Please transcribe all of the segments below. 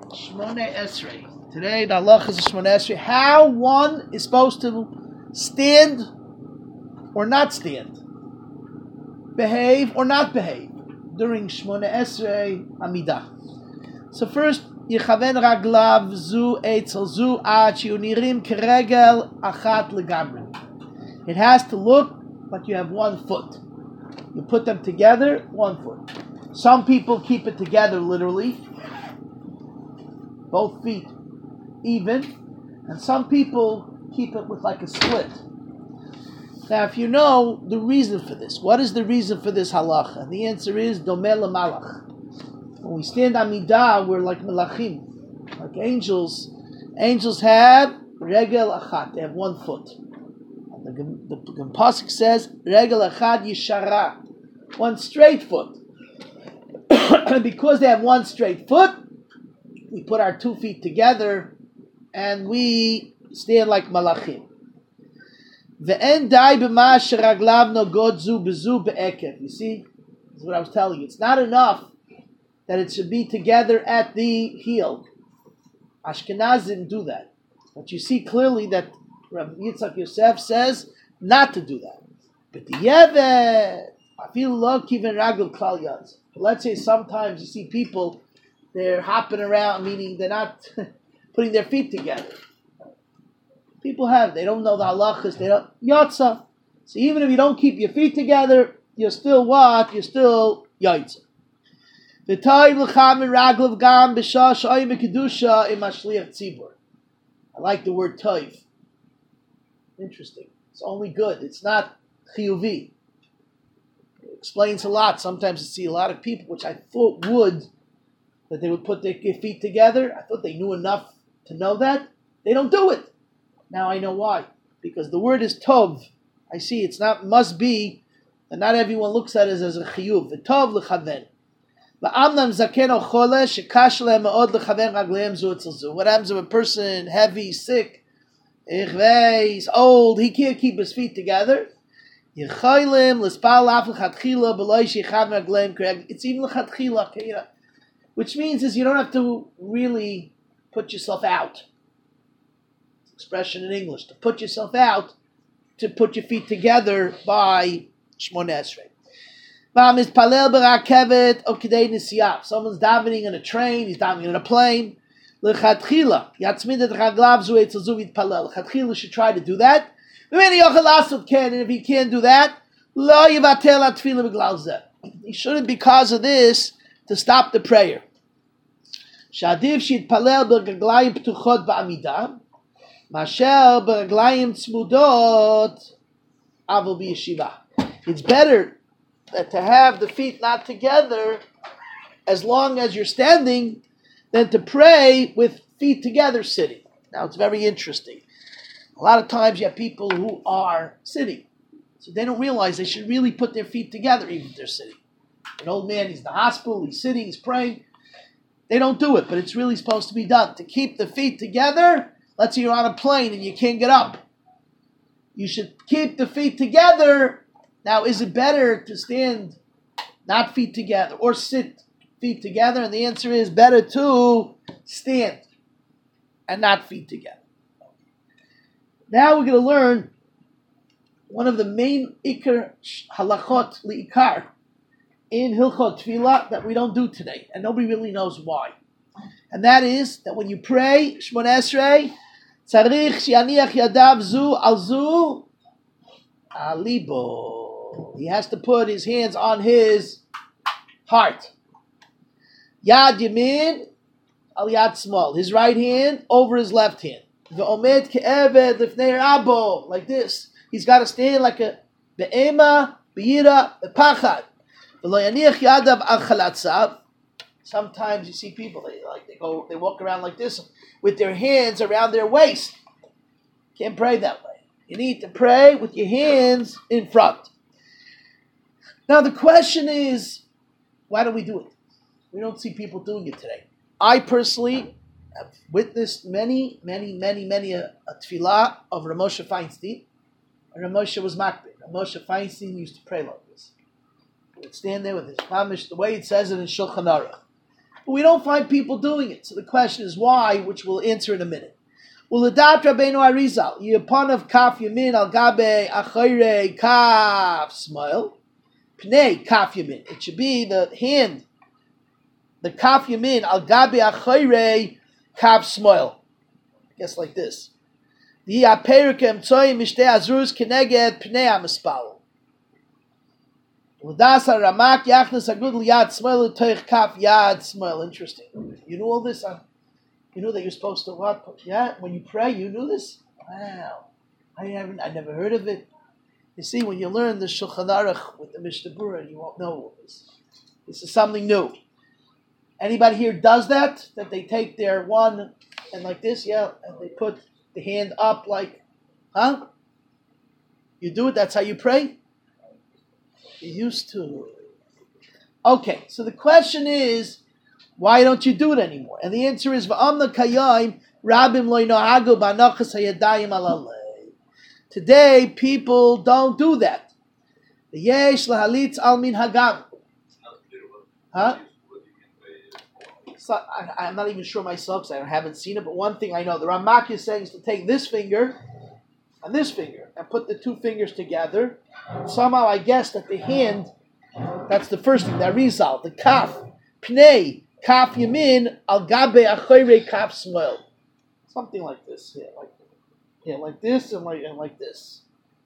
Shmoneh Esrei. Today the halach is Shmoneh Esrei. How one is supposed to stand or not stand, behave or not behave during Shmoneh Esrei Amidah. So first, Yechaven raglav zu etzel zu ad shiunirim keregel achat legamri. It has to look like you have 1 foot. You put them together, 1 foot. Some people keep it together literally, both feet even, and some people keep it with like a split. Now, if you know the reason for this, what is the reason for this halacha? And the answer is domeh lemalach. When we stand Amidah, we're like melachim, like angels. Angels have regel achat; they have 1 foot. And the pasuk says regel achat yishara, 1 straight foot. Because they have 1 straight foot, we put our 2 feet together and we stand like malachim. Ve'en dai b'ma sheraglav nogod zu bezu be'ekev. You see, this is what I was telling you. It's not enough that it should be together at the heel. Ashkenazim do that. But you see clearly that Rabbi Yitzchak Yosef says not to do that. But the Yevet, I feel lo kiven ragel klal yaz. Let's say sometimes you see people, they're hopping around, meaning they're not putting their feet together. People they don't know the halachas, they don't, yotza. So even if you don't keep your feet together, you're still what? You're still yotza. I like the word toiv. Interesting. It's only good. It's not chiyuvi. It explains a lot. Sometimes you see a lot of people, which I thought that they would put their feet together. I thought they knew enough to know that. They don't do it. Now I know why. Because the word is tov. I see it's not, must be, and not everyone looks at it as a chiyuv. The tov lechaven. What happens if a person heavy, sick, he's old, he can't keep his feet together? It's even lechatchila, which means is you don't have to really put yourself out. Expression in English, to put yourself out, to put your feet together by Shmoneh Esrei. Someone's davening in a train, he's davening in a plane. Lechatchila should try to do that. And if he can't do that, he shouldn't, because of this, to stop the prayer. It's better that to have the feet not together as long as you're standing than to pray with feet together sitting. Now it's very interesting. A lot of times you have people who are sitting, so they don't realize they should really put their feet together even if they're sitting. An old man, he's in the hospital, he's sitting, he's praying. They don't do it, but it's really supposed to be done. To keep the feet together, let's say you're on a plane and you can't get up. You should keep the feet together. Now, is it better to stand not feet together or sit feet together? And the answer is better to stand and not feet together. Now we're going to learn one of the main ikar halachot liikar in Hilchot Tefillah that we don't do today, and nobody really knows why. And that is that when you pray Shmoneh Esrei, tzarich shianiach yadav zu al zu alibo. He has to put his hands on his heart. Yad Yamin al Yad Small. His right hand over his left hand. Ve'omed ke'eved lifnei rabo. Like this. He's got to stand like a be'ema, be'yira, be'pachad. Ve'lo yaniach yadav al chalatzav. Sometimes you see people, they walk around like this with their hands around their waist. Can't pray that way. You need to pray with your hands in front. Now the question is, why don't we do it? We don't see people doing it today. I personally have witnessed many a tefillah of Rav Moshe Feinstein. Rav Moshe was makbid. Rav Moshe Feinstein used to pray like this. He would stand there with his mamish, the way it says it in Shulchan Aruch. But we don't find people doing it. So the question is why, which we'll answer in a minute. Uladat Rabbeinu Arizal, Yipon of Kaf Yamin al Gabe Achayre Kaf Smile. Pnei Kaf Yamin. It should be the hand, the Kaf Yamin al Gabe Achayre Kaf Smile. I guess like this. The Aperikem Tzoy Mishtei Azrus Keneged Pnei Amispal. Udas Ramak Yachnas Agud Yad Smile Toich Kaf Yad Smile. Interesting. You know all this? You know that you're supposed to what? Yeah, when you pray, you knew this? Wow. I never heard of it. You see, when you learn the Shulchan Aruch with the Mishnah Berurah, you won't know all this. This is something new. Anybody here does that? That they take their one and like this, yeah, and they put the hand up like, huh? You do it? That's how you pray? You used to. Okay, so the question is, why don't you do it anymore? And the answer is, today, people don't do that. Huh? So I'm not even sure myself because I haven't seen it, but one thing I know, the Ramak is saying is to take this finger and this finger and put the two fingers together. And somehow I guess that the hand, that's the first thing, the Arizal, the Kaf, Pnei, Kaf Yamin, Al Gabe Achayre Kaf Smile. Something like this. Yeah, like this and like this.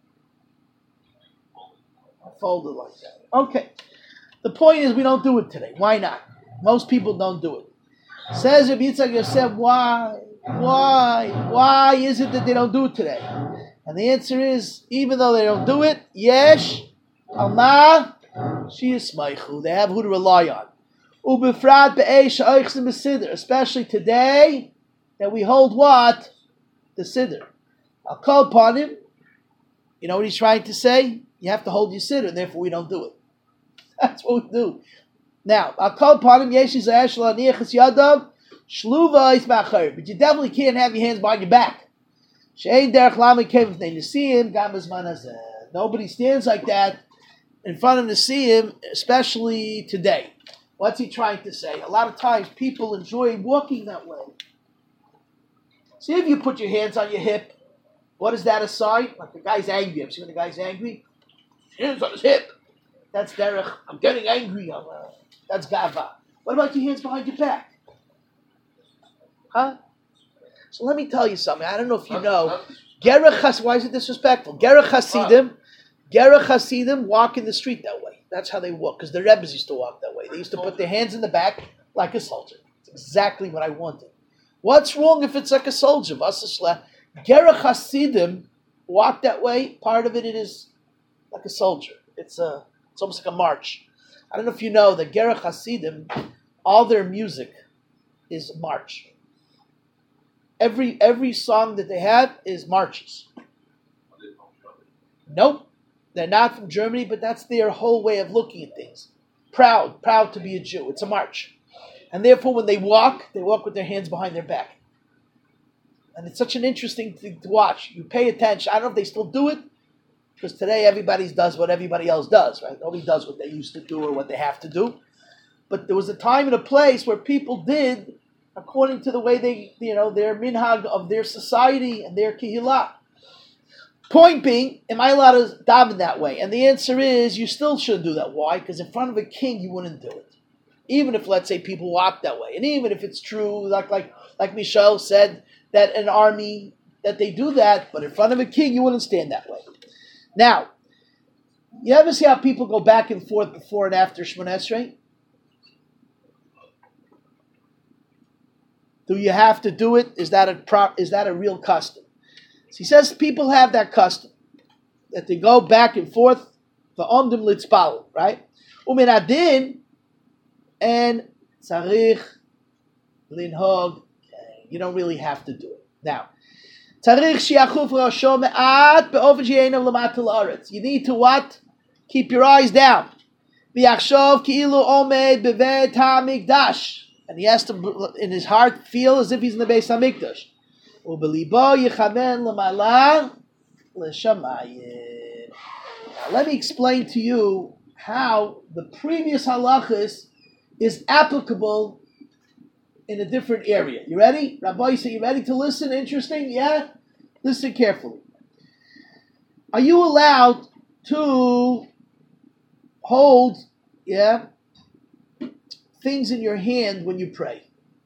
I fold it like that. Okay. The point is we don't do it today. Why not? Most people don't do it. Says Rabbi Yitzchak Yosef, why? Why is it that they don't do it today? And the answer is, even though they don't do it, yesh, alma, she is smaichu. They have who to rely on. Ubefrat be'esh ha'oichsim b'sidr. Especially today, that we hold what? The siddur. I'll call upon him. You know what he's trying to say? You have to hold your siddur, and therefore we don't do it. That's what we do. Now, I'll call upon him. But you definitely can't have your hands behind your back. Nobody stands like that in front of the Nesiim, especially today. What's he trying to say? A lot of times people enjoy walking that way. See, if you put your hands on your hip, what is that a sign? Like the guy's angry. See when the guy's angry? Hands on his hip. That's derech. I'm getting angry. That's gava. What about your hands behind your back? Huh? So let me tell you something. I don't know if you know. Why is it disrespectful? Gerech Hasidim walk in the street that way. That's how they walk. Because the Rebbes used to walk that way. They used to put their hands in the back like a soldier. It's exactly what I wanted. What's wrong if it's like a soldier? Gerech Hasidim walk that way. Part of it is like a soldier. It's almost like a march. I don't know if you know that Gerech Hasidim, all their music is march. Every song that they have is marches. Nope. They're not from Germany, but that's their whole way of looking at things. Proud to be a Jew. It's a march. And therefore when they walk with their hands behind their back. And it's such an interesting thing to watch. You pay attention. I don't know if they still do it, because today everybody does what everybody else does, right? Nobody does what they used to do or what they have to do. But there was a time and a place where people did according to the way they, their minhag of their society and their kihillah. Point being, am I allowed to daven that way? And the answer is, you still shouldn't do that. Why? Because in front of a king, you wouldn't do it. Even if, let's say, people walk that way. And even if it's true, like Michelle said, that an army, that they do that, but in front of a king, you wouldn't stand that way. Now, you ever see how people go back and forth before and after Shmoneh Esrei? Do you have to do it? Is that a real custom? So he says people have that custom, that they go back and forth, v'omdim litzpal, right? Umin adin, and tzarich linhog, you don't really have to do it. Now, tzarich shiachuf rasho me'at be'ofen she'einav l'matal haaretz. You need to what? Keep your eyes down. V'yachshov ki'ilu omed bevet ha'mikdash. And he has to, in his heart, feel as if he's in the Beis HaMikdash. Now, let me explain to you how the previous halachas is applicable in a different area. You ready? Rabbi, so you ready to listen? Interesting? Yeah? Listen carefully. Are you allowed to hold, things in your hand when you pray?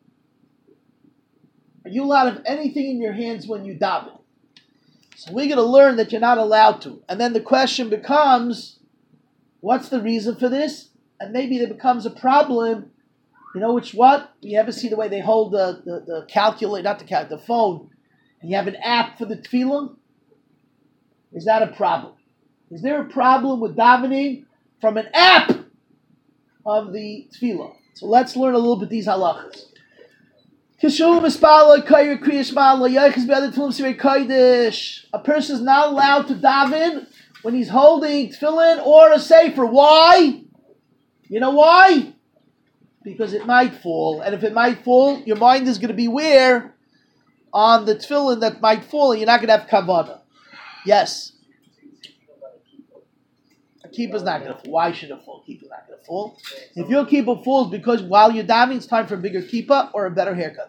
Are you allowed to have anything in your hands when you daven? So we're going to learn that you're not allowed to. And then the question becomes, what's the reason for this? And maybe there becomes a problem. You know what? You ever see the way they hold the calculator, not the calculator, the phone, and you have an app for the tefillah? Is that a problem? Is there a problem with davening from an app of the tefillah? So let's learn a little bit these halachas. A person is not allowed to daven when he's holding tefillin or a sefer. Why? You know why? Because it might fall. And if it might fall, your mind is going to be where? On the tefillin that might fall, and you're not going to have kavanah. Yes. A keeper's not going to fall. Why should it fall? Keeper's not going to fall. If your keeper falls because while you're davening, it's time for a bigger keeper or a better haircut.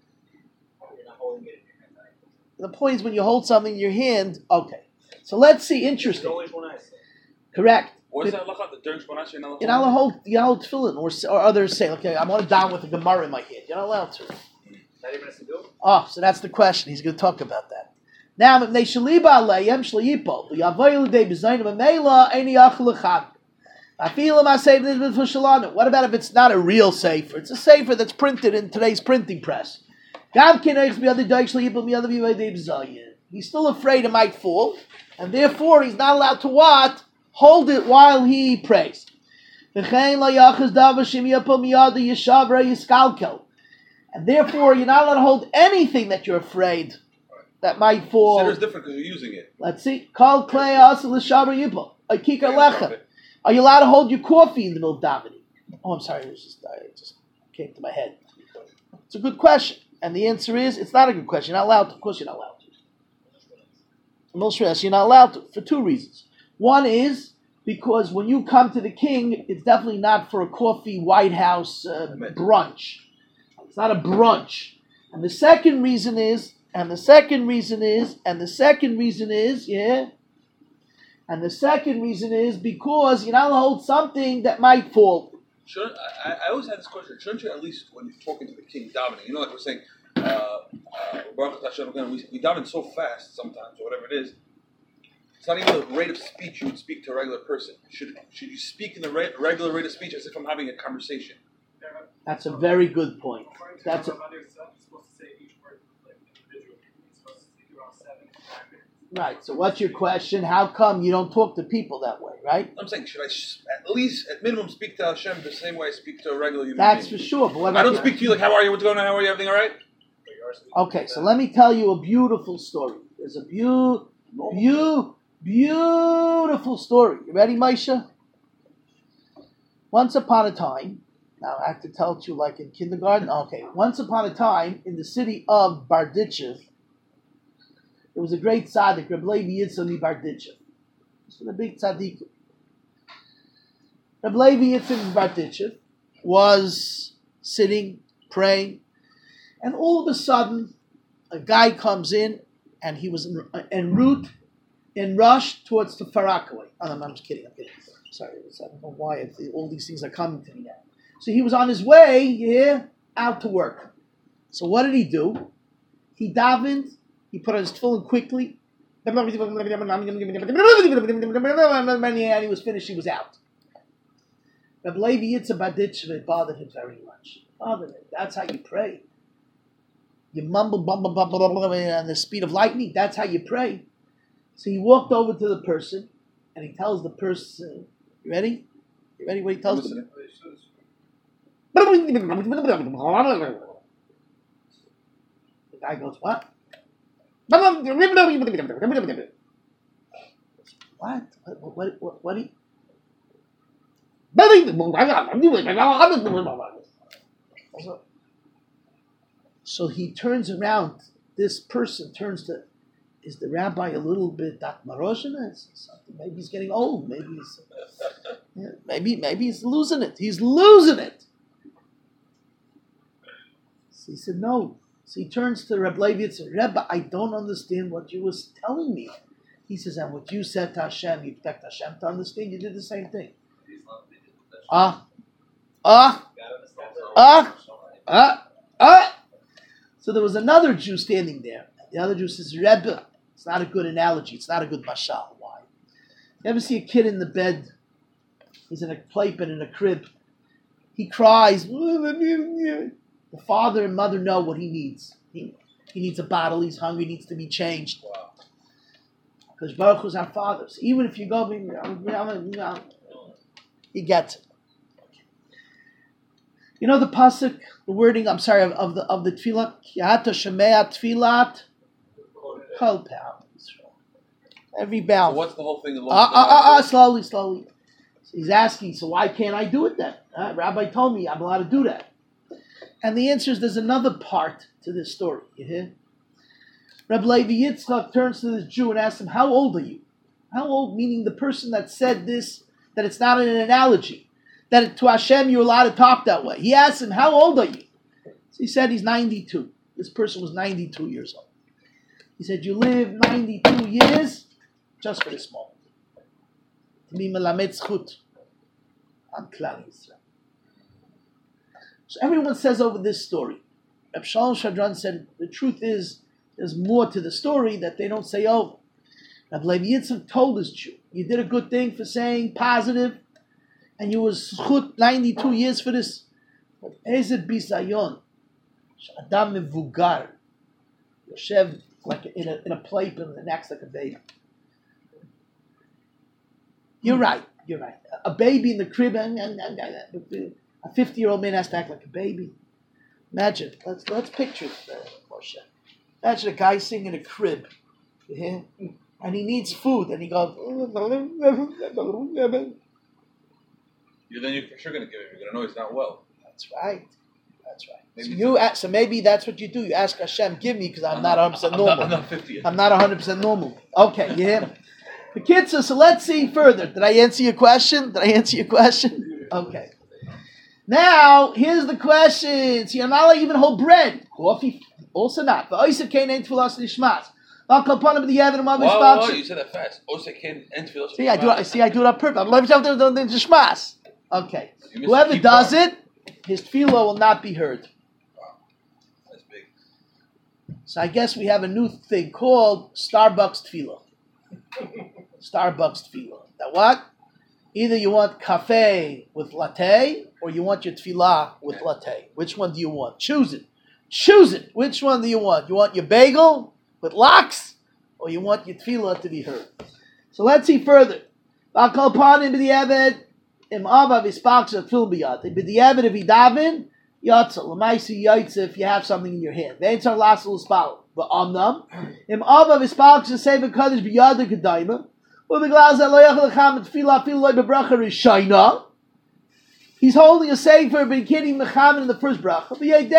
The point is when you hold something in your hand, okay. So let's see, interesting. Correct. What is that look at the during Shmonas? You're not allowed to tefillin or others say, okay, I'm going to down with a Gemara in my hand. You're not allowed to. Not even a siddur? Oh, so that's the question. He's going to talk about that. Now, what about if it's not a real sefer? It's a sefer that's printed in today's printing press. He's still afraid it might fall, and therefore he's not allowed to what? Hold it while he prays. And therefore you're not allowed to hold anything that you're afraid that might fall. Siddur is different because you're using it. Let's see. Are you allowed to hold your coffee in the middle of davening? Oh, I'm sorry. It just came to my head. It's a good question. And the answer is, it's not a good question. You're not allowed to. Of course you're not allowed to. You're not allowed to for two reasons. One is because when you come to the king, it's definitely not for a coffee White House brunch. It's not a brunch. And the second reason is because you're not allowed to hold something that might fall. I always had this question. Shouldn't you at least, when you're talking to the king, davening, like we're saying, we daven so fast sometimes, or whatever it is, it's not even the rate of speech you would speak to a regular person. Should you speak in the regular rate of speech as if I'm having a conversation? That's a very good point. Right, so what's your question? How come you don't talk to people that way, right? I'm saying, should I at least, at minimum, speak to Hashem the same way I speak to a regular human being? That's for sure. But I don't speak to you like, how are you, what's going on, how are you, everything all right? Okay, so let me tell you a beautiful story. There's a beautiful story. You ready, Maisha? Once upon a time, now I have to tell it to you like in kindergarten. Okay, once upon a time, in the city of Barditchev, there was a great tzaddik, Reb Levi Yitzchak Barditchev. This was a big tzaddik. Reb Levi Yitzchak Barditchev was sitting, praying, and all of a sudden, a guy comes in, and he was en route, in rush towards the Farakaway. Oh, I'm just kidding. Sorry, I don't know why all these things are coming to me now. So he was on his way, out to work. So what did he do? He davened. He put on his tefillin quickly. And he was finished. He was out. Reb Levi Yitzchak Barditchev, it bothered him very much. That's how you pray. You mumble, and the speed of lightning. That's how you pray. So he walked over to the person, and he tells the person, you ready? You ready what he tells them? The guy goes, what? What? What? So he turns around. This person turns to, is the rabbi a little bit Dakmaroshin? Maybe he's getting old. Maybe he's losing it. He's losing it. So he said, no. So he turns to Reb Levi and says, Rebbe, I don't understand what you was telling me. He says, and what you said to Hashem, you expect Hashem to understand, you did the same thing. So there was another Jew standing there. The other Jew says, Rebbe, it's not a good analogy. It's not a good mashal. Why? You ever see a kid in the bed? He's in a playpen in a crib. He cries. The father and mother know what he needs. He needs a bottle. He's hungry. He needs to be changed. Because Baruch Hu's our father. So even if you go, he gets it. You know the pasuk, the wording. I'm sorry of the tefillah. Kiata shemea tefillat kol pe'am Yisrael. Every bound. So what's the whole thing? Slowly. So he's asking, so why can't I do it then? Rabbi told me I'm allowed to do that. And the answer is there's another part to this story. You hear? Reb Levi Yitzchak turns to this Jew and asks him, how old are you? How old? Meaning the person that said this, that it's not an analogy. That to Hashem you're allowed to talk that way. He asked him, how old are you? So he said he's 92. This person was 92 years old. He said, you live 92 years just for this moment. To be melamed zchut on Klal Yisrael. So everyone says over this story. Reb Shalom Shadran said, the truth is, there's more to the story that they don't say over. Reb Levi Yitzchak told this Jew, you did a good thing for saying positive, and you was zchut 92 years for this. But ezet bisayon, adam mevugar, yoshev like in a playpen and acts like a baby. You're right. A baby in the crib, and a 50-year-old man has to act like a baby. Imagine. Let's picture it, Moshe. Imagine a guy sitting in a crib, and he needs food, and he goes. Then you're for sure going to give him. You're going to know he's not well. That's right. So maybe that's what you do. You ask Hashem, give me, because I'm not 100% normal. I'm not 50 yet. I'm not 100% normal. Okay, you hear me? The kids, so let's see further. Did I answer your question? Okay. Now, here's the question. So you're not allowed to even hold bread. Coffee, also not. But you said you said that fast. I do it on purpose. Okay. Whoever does it, his tefillah will not be heard. Wow. That's big. So I guess we have a new thing called Starbucks tefillah. That what? Either you want cafe with latte, or you want your tefillah with latte. Which one do you want? Choose it. Which one do you want? You want your bagel with lox, or you want your tefillah to be heard? So let's see further. If he daven, if you have something in your hand. He's holding a sefer beginning mechamen in the first bracha.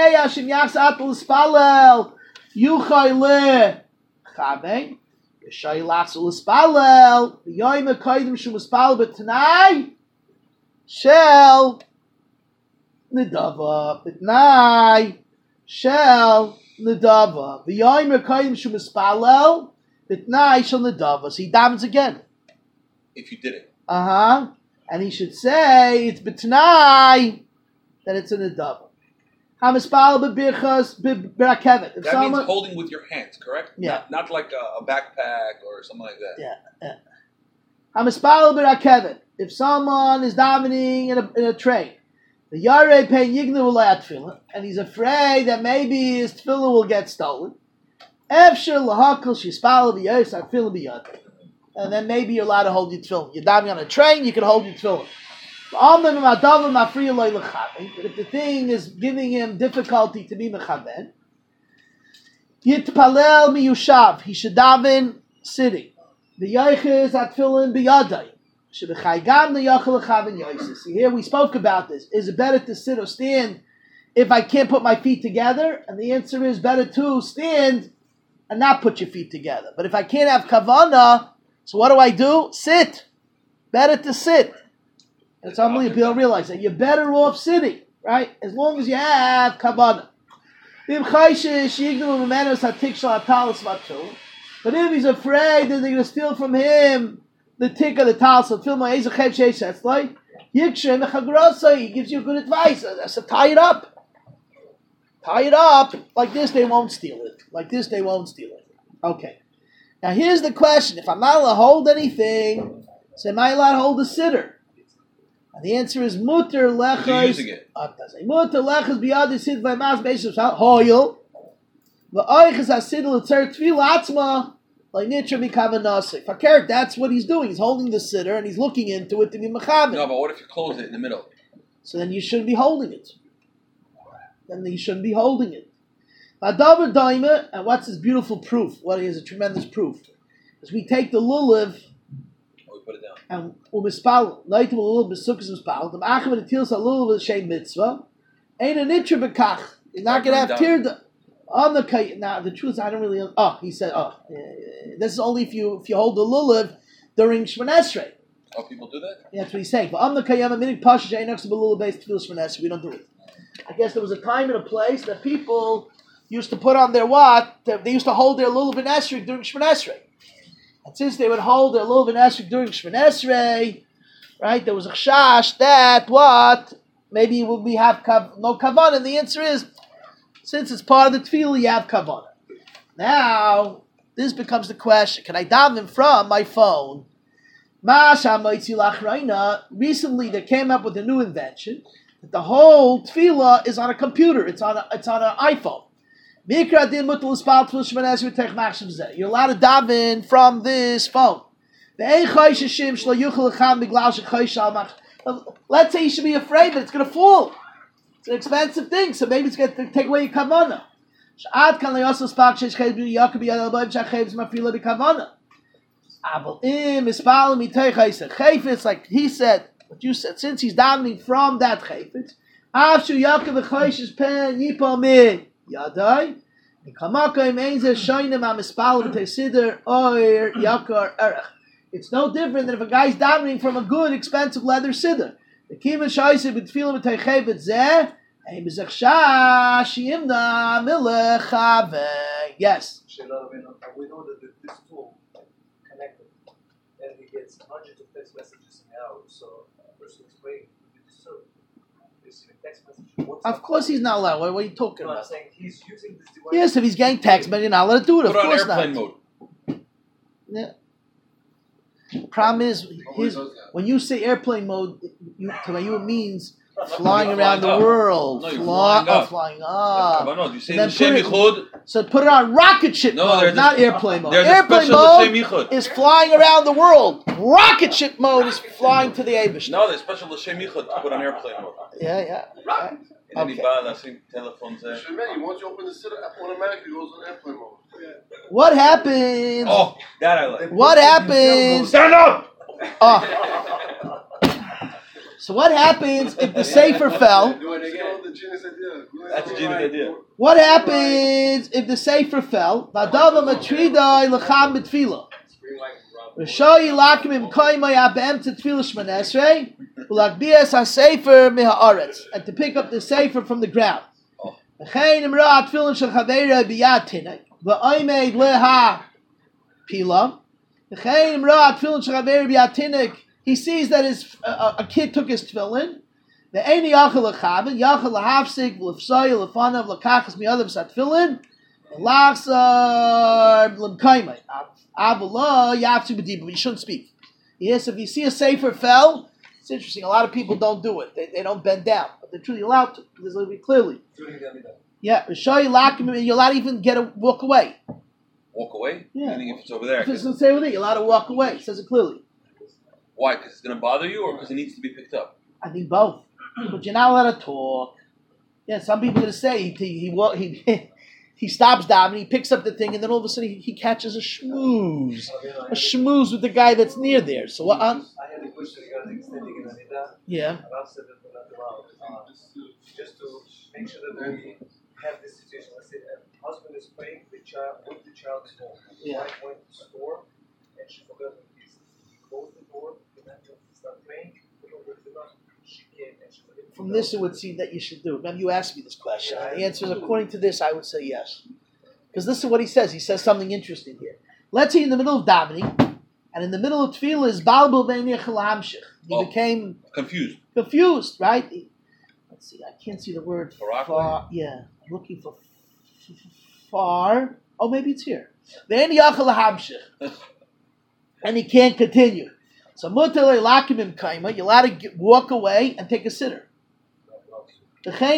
Shel Nidava, Bitnai, Shel Nidava. V'yoyim Rekayim Shu Mispalel, Bitnai Shel Nidava. So he davens again. If you did it. And he should say it's Bitnai, that it's a Nidava. HaMispalel B'birchas B'rakevet. That means holding with your hands, correct? Yeah. Not like a backpack or something like that. Yeah. HaMispalel B'rakevet. If someone is davening in a train, the Yarei Pen Yignu Tefillah, and he's afraid that maybe his tefillah will get stolen, and then maybe you're allowed to hold your tefillah. You're davening on a train, you can hold your tefillah. But if the thing is giving him difficulty to be mechaben, Yitpalel miyushav, he should daven sitting. The Yaiches atfilin biyadai. See, here we spoke about this. Is it better to sit or stand if I can't put my feet together? And the answer is better to stand and not put your feet together. But if I can't have kavanah, so what do? Sit. Better to sit. That's unbelievable. People don't realize that. You're better off sitting, right? As long as you have kavanah. But if he's afraid that they're going to steal from him the tick of the talis, he gives you good advice. So tie it up. Tie it up. Like this, they won't steal it. Like this, they won't steal it. Okay. Now here's the question. If I'm not allowed to hold anything, so am I allowed to hold a sitter? And the answer is mutter lechos. You're using it. Mutter lechos biyad sid vaymas beisos hoyel. Va'oiches hasidel etzer tefil atzma like nitra mikavanasik. Fakir, that's what he's doing. He's holding the sitter and he's looking into it to be mechavan. No, but what if you close it in the middle? So then you shouldn't be holding it. And what's his beautiful proof? What is a tremendous proof? Is we take the lulav we put it down. and umispal, leitem lulav besukkas umispal. The ma'achem and the tils lulav is shem mitzvah. Ain't a nitra bekach. You're not going to have tirda on the kite. Now the truth is, I don't really. He said. This is only if you hold the lulav during Shemon Esrei. Oh, people do that? Yeah, that's what he's saying. But on the kayama minik pasha she'ein next to lulav based tefillah Shemon Esrei. We don't do it. I guess there was a time and a place that people used to put on their they used to hold their lulav and esrog during Shemon Esrei. And since they would hold their lulav and esrog during Shemon Esrei, right, there was a chash that maybe we have no kavanah. And the answer is, since it's part of the tefillah, you have kavanah. Now, this becomes the question, can I daven from my phone? Recently, they came up with a new invention. The whole tefillah is on a computer. It's on an iPhone. You're allowed to daven from this phone. Let's say you should be afraid that it's going to fall. It's an expensive thing, so maybe it's going to take away your kavanah. It's like he said, what you said, since he's davening from that chayfetz, after Yaakov v'choishes pen yipa mi yadai, it's no different than if a guy's davening from a good, expensive leather siddur. The kima shaisa b'tfilah b'tei chayfetz zeh, ein b'zechsha shiimna milechave. Yes. We know that this tool connected, and he gets hundreds of text messages an hour. So a person is praying to be disturbed. Receiving text messages. Of course he's not allowed. What are you talking about? I'm saying he's using this device. Yes, if he's getting text, but you're not allowed to do it. Of course not. Put on airplane mode. Yeah. Problem is, when you say airplane mode, to you it means flying around the world. No, flying up. Flying up. No, you say L'Shem Yichud. So put it on rocket ship mode, not airplane mode. Airplane mode is flying around the world. Rocket ship mode is flying to the Abish. No, there's special L'Shem Yichud to put on airplane mode. Yeah. Right. Okay. Once you open the sitter, automatically goes on airplane mode. What happens? Oh, that I like. What happens? Stand up! So what happens if the sefer fell? That's a genius idea. What happens if the sefer fell? Vadava matridai lecham betfila. Rishoyi lakim im koimay abem to tefillah Shemon Esrei ulakbias hasefer mihaaretz, and to pick up the sefer from the ground. V'chein imra tefillin shel chaveira biyad tinek v'oimed leha pila. V'chein imra tefillin shel chaveira biyad tinek. He sees that a kid took his tefillin. The eini yachal lechavin yachal lahafsik l'fsoy l'fanav l'kachas mi'adav sat tefillin l'achsar l'mkaimay. Avala yafsu b'diba. You shouldn't speak. Yes, if you see a sefer fell, it's interesting. A lot of people don't do it. They don't bend down, but they're truly allowed to. There's a clearly. Yeah, Rishoy lakim. You're allowed to even walk away. Walk away? Yeah. If it's over there. If it's going to say with it, you're allowed to walk away. It says it clearly. Why? Because it's going to bother you, or because it needs to be picked up? I think both. But you're not allowed to talk. Yeah, some people are going to say he stops down and he picks up the thing, and then all of a sudden he catches a schmooze with the guy that's near there. So what? I had a question regarding extending an anida. Yeah. Said that we're not allowed. Just to make sure that we have this situation. Let's say a husband is praying with the child is home. The wife went to the store and she forgot her keys. He closed the door. Start praying, she came and she from this, it would seem that you should do it. Remember, you asked me this question. The answer is, according to this, I would say yes. Because this is what he says. He says something interesting here. Let's say in the middle of davening, and in the middle of tefillah is balbul b'nei hamshich. He became confused, right? Let's see. I can't see the word far. Yeah, I'm looking for far. Oh, maybe it's here. V'nei yachal hamshich, and he can't continue. So mutalei lakim im kaima. You're allowed to walk away and take a sitter. Let's say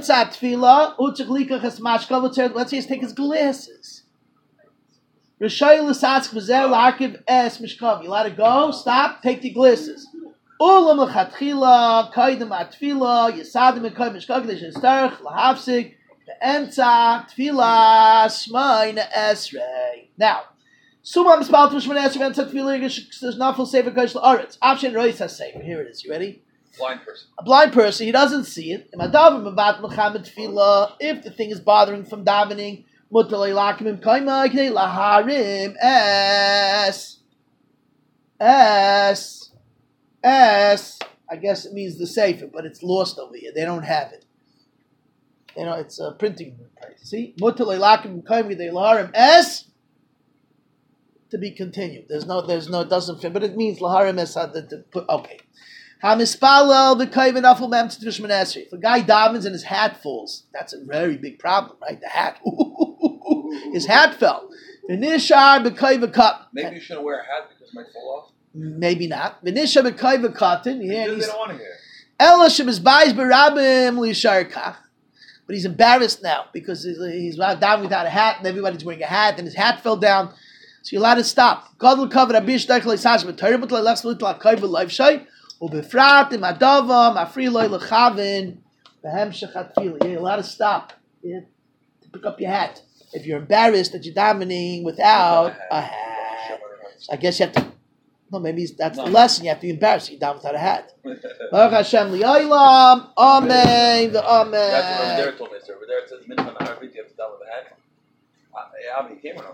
he's taking his glasses. You're allowed to go, stop, take the glasses. Now, here it is. You ready? Blind person. A blind person, he doesn't see it. If the thing is bothering from davening, I guess it means the sefer, but it's lost over here. They don't have it. You know, it's a printing price. See? To be continued. There's no, it doesn't fit, but it means laharim es to put, okay. If a guy davens and his hat falls, that's a very big problem, right? The hat. His hat fell. Maybe you shouldn't wear a hat because it might fall off. Maybe not. Yeah, they don't want to hear. But he's embarrassed now because he's down without a hat and everybody's wearing a hat and his hat fell down. So you're allowed to stop. You're allowed to stop. To pick up your hat. If you're embarrassed that you're davening without a hat. So I guess you have to. No, maybe that's the lesson. You have to be embarrassed. You're down without a hat. Baruch Hashem li'olam. Amen. That's what Rebbe told me, sir. Over there it says minimum Arabit, you have to down with a hat. Abby, you came or no?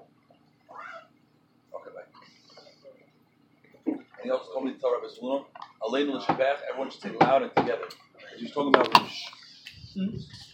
Okay, bye. And he also told me to tell Rabbi Zuluno, Aleinu l'shabach, everyone should say loud and together. Because he was talking about